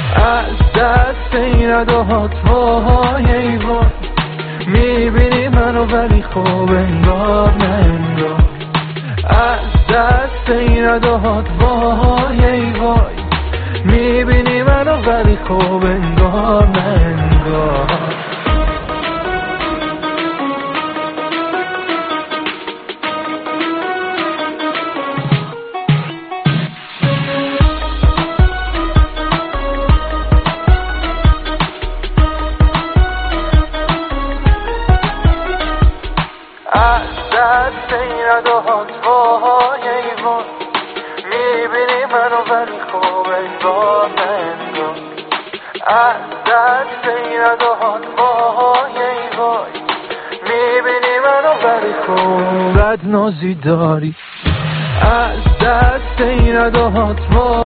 از دست این اداهات وای ای وای میبینی منو ولی خوب انگار نه انگار از دست این اداهات وای ای وای میبینی منو ولی خوب انگار نه انگار از دست این اداهات وای ای وای میبینی منو ولی خوب انگار نه انگار از دست این اداهات وای ای وای میبینی منو ولی خوب بد نازی داری از دست این اداهات وای